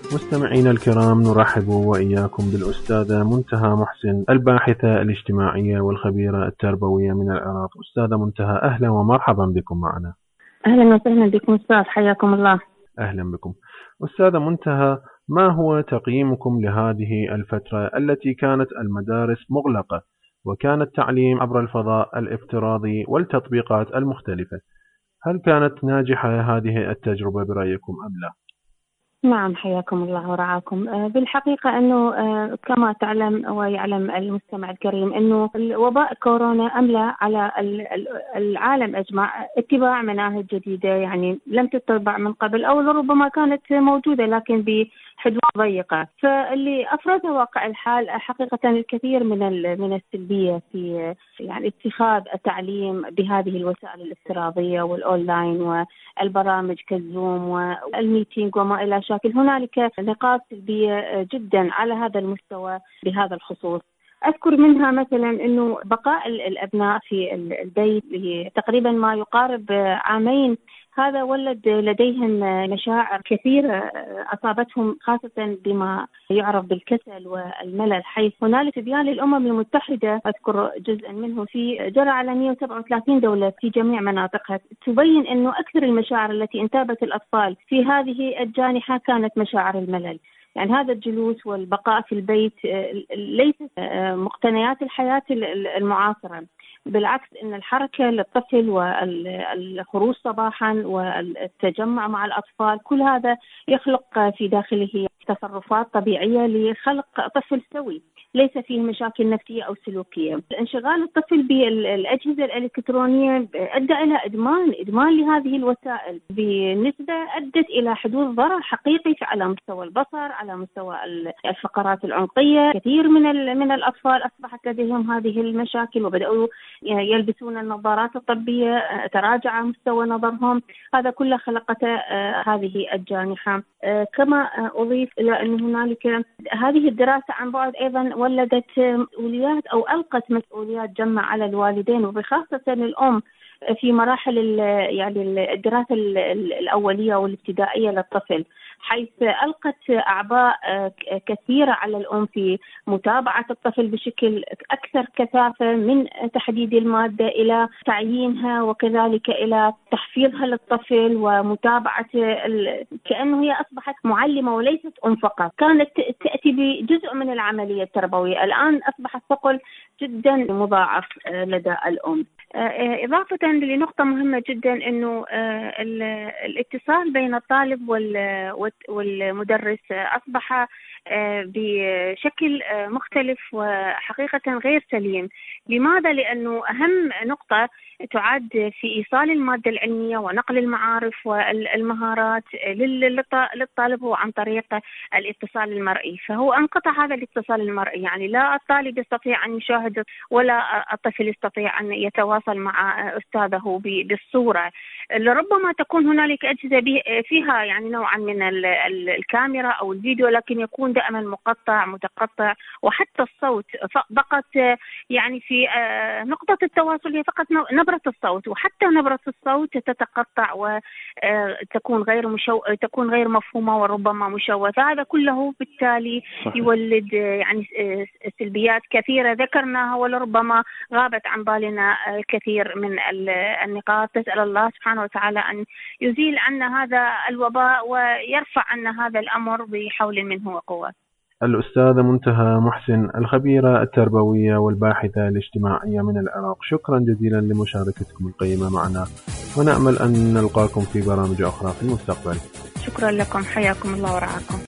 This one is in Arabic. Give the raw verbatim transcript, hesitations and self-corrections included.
مستمعينا الكرام، نرحب وإياكم بالأستاذة منتهى محسن، الباحثة الاجتماعية والخبيرة التربوية من العراق. أستاذة منتهى، أهلا ومرحبا بكم معنا. أهلا وسهلا بكم أستاذ، حياكم الله. أهلا بكم. أستاذة منتهى، ما هو تقييمكم لهذه الفترة التي كانت المدارس مغلقة وكان التعليم عبر الفضاء الافتراضي والتطبيقات المختلفة؟ هل كانت ناجحة هذه التجربة برأيكم أم لا؟ نعم، حياكم الله ورعاكم. بالحقيقة أنه كما تعلم ويعلم المستمع الكريم أنه وباء كورونا أملى على العالم أجمع اتباع مناهج جديدة، يعني لم تتبع من قبل أو ربما كانت موجودة لكن بحدود ضيقة، فاللي أفرزها واقع الحال حقيقة الكثير من من السلبية في يعني اتخاذ التعليم بهذه الوسائل الافتراضية والأونلاين والبرامج كالزوم والميتينج وما إلى شكل. هنالك نقاط سلبية جدا على هذا المستوى بهذا الخصوص. أذكر منها مثلا أنه بقاء الأبناء في البيت تقريبا ما يقارب عامين، هذا ولد لديهم مشاعر كثيرة أصابتهم، خاصة بما يعرف بالكسل والملل، حيث هنالك تبيان للأمم المتحدة أذكر جزءا منه في جرى على مئة وسبعة وثلاثين دولة في جميع مناطقها، تبين أنه أكثر المشاعر التي انتابت الأطفال في هذه الجانحة كانت مشاعر الملل. يعني هذا الجلوس والبقاء في البيت ليست مقتنيات الحياة المعاصرة، بالعكس إن الحركة للطفل والخروج صباحا والتجمع مع الأطفال كل هذا يخلق في داخله تصرفات طبيعية لخلق طفل سوي ليس فيه مشاكل نفسية أو سلوكية. انشغال الطفل بالأجهزة الإلكترونية أدى إلى إدمان إدمان لهذه الوسائل بنسبة أدت إلى حدوث ضرر حقيقي على مستوى البصر، على مستوى الفقرات العنقية. كثير من من الأطفال أصبحت لديهم هذه المشاكل وبدأوا يلبسون النظارات الطبية، تراجع مستوى نظرهم، هذا كله خلقت هذه الجانحة. كما أضيف إلى أن هنالك هذه الدراسة عن بعد أيضا ولدت مسؤوليات أو ألقت مسؤوليات جمع على الوالدين وبخاصة الأم في مراحل يعني الدراسة الأولية والابتدائية للطفل، حيث ألقت أعباء كثيرة على الأم في متابعة الطفل بشكل أكثر كثافة، من تحديد المادة إلى تعيينها وكذلك إلى تحفيظها للطفل ومتابعة، كأنه هي أصبحت معلمة وليست أم فقط، كانت تأتي بجزء من العملية التربوية، الآن أصبح الثقل جدا مضاعف لدى الأم. إضافة لنقطة مهمة جدا أنه الاتصال بين الطالب والمدرس أصبح بشكل مختلف وحقيقة غير سليم. لماذا؟ لأنه أهم نقطة تعد في إيصال المادة العلمية ونقل المعارف والمهارات للطالب هو عن طريق الاتصال المرئي، فهو انقطع هذا الاتصال المرئي، يعني لا الطالب يستطيع أن يشاهد ولا الطفل يستطيع أن يتواصل مع أستاذه بالصورة. لربما تكون هنالك أجهزة فيها يعني نوعا من الكاميرا أو الفيديو، لكن يكون دائما مقطع متقطع، وحتى الصوت فقط يعني في نقطة التواصل هي فقط نبرة الصوت، وحتى نبرة الصوت تتقطع وتكون غير مشو... تكون غير مفهومة وربما مشوشة. هذا كله بالتالي يولد يعني سلبيات كثيرة ذكرناها ولربما غابت عن بالنا الكثير من النقاط. نسأل الله سبحانه وتعالى أن يزيل عنا هذا الوباء ويرفع عنا هذا الأمر بحول منه وقوة. الأستاذة منتهى محسن، الخبيرة التربوية والباحثة الاجتماعية من العراق، شكرا جزيلا لمشاركتكم القيمة معنا، ونأمل أن نلقاكم في برامج أخرى في المستقبل. شكرا لكم، حياكم الله ورعاكم.